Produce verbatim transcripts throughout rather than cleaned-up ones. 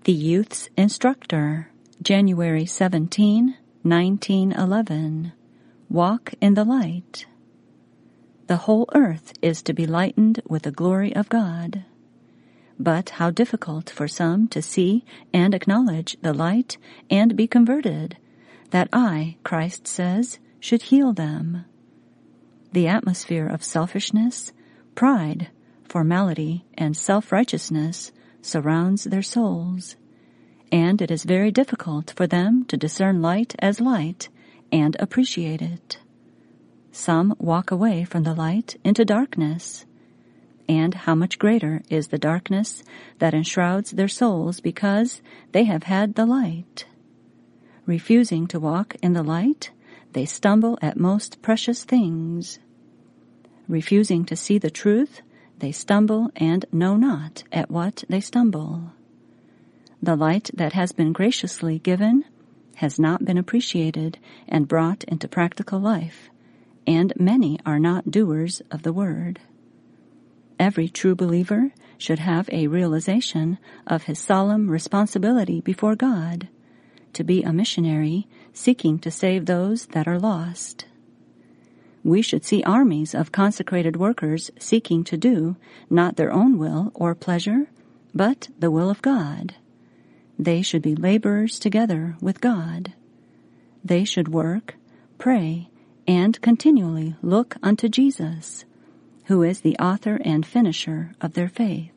The Youth's Instructor, January seventeenth, nineteen eleven. Walk in the light. The whole earth is to be lightened with the glory of God. But how difficult for some to see and acknowledge the light and be converted, that I, Christ says, should heal them. The atmosphere of selfishness, pride, formality, and self-righteousness surrounds their souls, and it is very difficult for them to discern light as light and appreciate it. Some walk away from the light into darkness, and how much greater is the darkness that enshrouds their souls because they have had the light. Refusing to walk in the light, they stumble at most precious things. Refusing to see the truth, they stumble and know not at what they stumble. The light that has been graciously given has not been appreciated and brought into practical life, and many are not doers of the word. Every true believer should have a realization of his solemn responsibility before God, to be a missionary seeking to save those that are lost. We should see armies of consecrated workers seeking to do not their own will or pleasure, but the will of God. They should be laborers together with God. They should work, pray, and continually look unto Jesus, who is the author and finisher of their faith.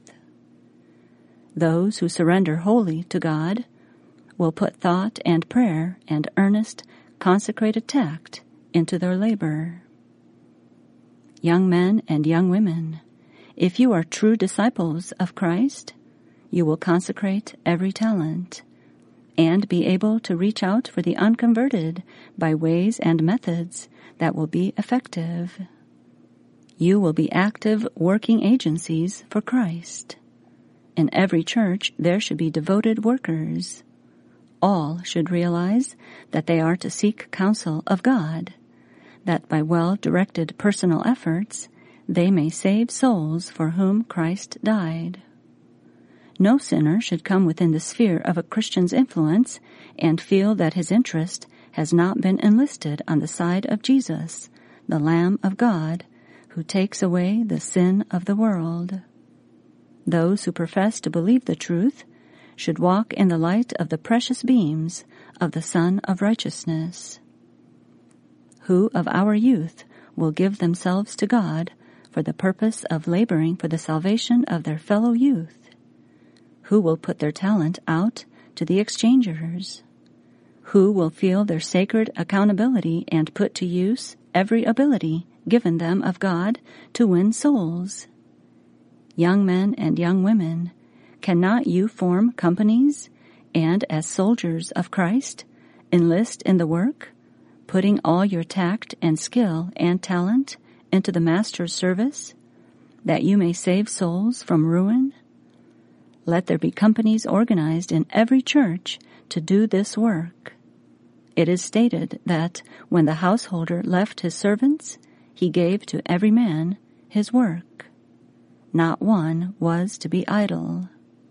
Those who surrender wholly to God will put thought and prayer and earnest, consecrated tact into their labor. Young men and young women, if you are true disciples of Christ, you will consecrate every talent and be able to reach out for the unconverted by ways and methods that will be effective. You will be active working agencies for Christ. In every church there should be devoted workers. All should realize that they are to seek counsel of God, that by well-directed personal efforts they may save souls for whom Christ died. No sinner should come within the sphere of a Christian's influence and feel that his interest has not been enlisted on the side of Jesus, the Lamb of God, who takes away the sin of the world. Those who profess to believe the truth should walk in the light of the precious beams of the Sun of Righteousness. Who of our youth will give themselves to God for the purpose of laboring for the salvation of their fellow youth? Who will put their talent out to the exchangers? Who will feel their sacred accountability and put to use every ability given them of God to win souls? Young men and young women, cannot you form companies and, as soldiers of Christ, enlist in the work, putting all your tact and skill and talent into the Master's service, that you may save souls from ruin? Let there be companies organized in every church to do this work. It is stated that when the householder left his servants, he gave to every man his work. Not one was to be idle.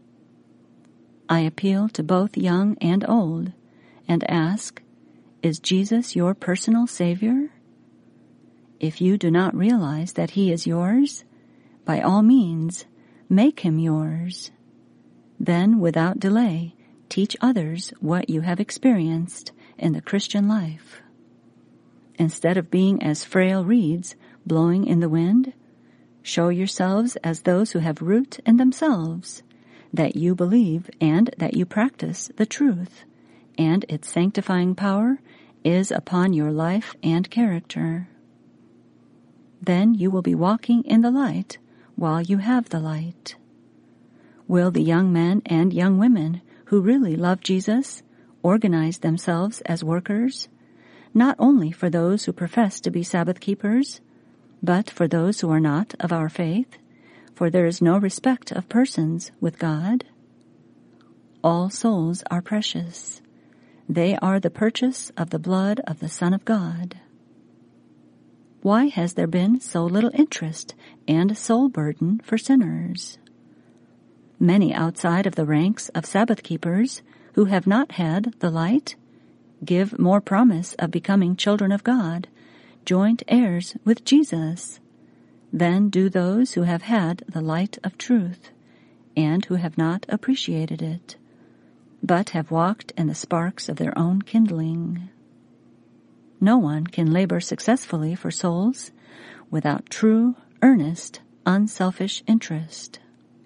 I appeal to both young and old and ask, is Jesus your personal Savior? If you do not realize that he is yours, by all means, make him yours. Then, without delay, teach others what you have experienced in the Christian life. Instead of being as frail reeds blowing in the wind, show yourselves as those who have root in themselves, that you believe and that you practice the truth, and its sanctifying power is upon your life and character. Then you will be walking in the light while you have the light. Will the young men and young women who really love Jesus organize themselves as workers, not only for those who profess to be Sabbath keepers, but for those who are not of our faith, for there is no respect of persons with God? All souls are precious. They are the purchase of the blood of the Son of God. Why has there been so little interest and soul burden for sinners? Many outside of the ranks of Sabbath keepers who have not had the light give more promise of becoming children of God, joint heirs with Jesus, than do those who have had the light of truth and who have not appreciated it, but have walked in the sparks of their own kindling. No one can labor successfully for souls without true, earnest, unselfish interest.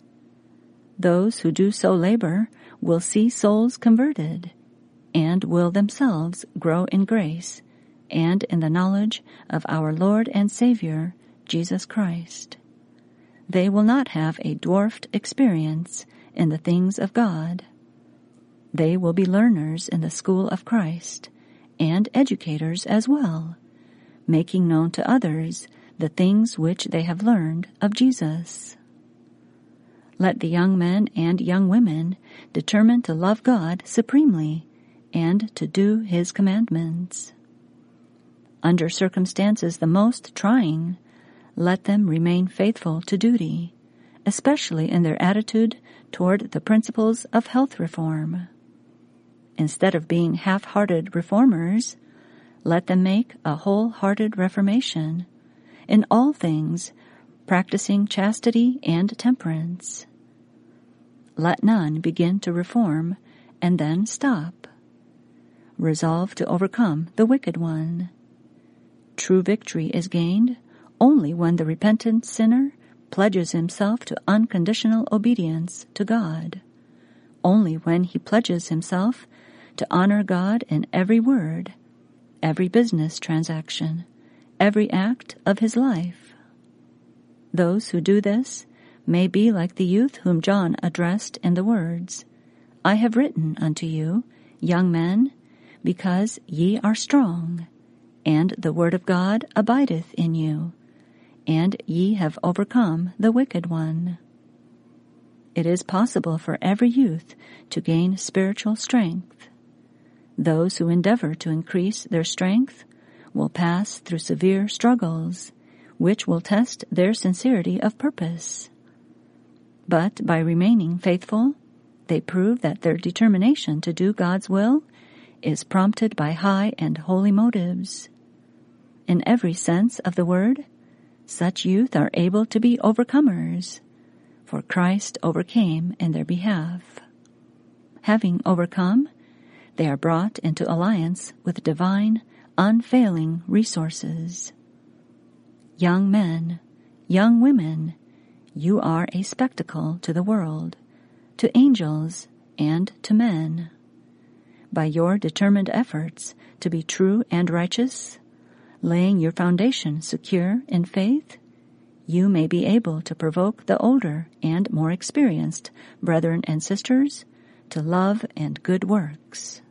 Those who do so labor will see souls converted and will themselves grow in grace and in the knowledge of our Lord and Savior, Jesus Christ. They will not have a dwarfed experience in the things of God. They will be learners in the school of Christ and educators as well, making known to others the things which they have learned of Jesus. Let the young men and young women determine to love God supremely and to do His commandments. Under circumstances the most trying, let them remain faithful to duty, especially in their attitude toward the principles of health reform. Instead of being half-hearted reformers, let them make a whole-hearted reformation, in all things practicing chastity and temperance. Let none begin to reform and then stop. Resolve to overcome the wicked one. True victory is gained only when the repentant sinner pledges himself to unconditional obedience to God, only when he pledges himself to honor God in every word, every business transaction, every act of his life. Those who do this may be like the youth whom John addressed in the words, "I have written unto you, young men, because ye are strong, and the word of God abideth in you, and ye have overcome the wicked one." It is possible for every youth to gain spiritual strength. Those who endeavor to increase their strength will pass through severe struggles, which will test their sincerity of purpose. But by remaining faithful, they prove that their determination to do God's will is prompted by high and holy motives. In every sense of the word, such youth are able to be overcomers, for Christ overcame in their behalf. Having overcome, they are brought into alliance with divine, unfailing resources. Young men, young women, you are a spectacle to the world, to angels, and to men. By your determined efforts to be true and righteous, laying your foundation secure in faith, you may be able to provoke the older and more experienced brethren and sisters to love and good works.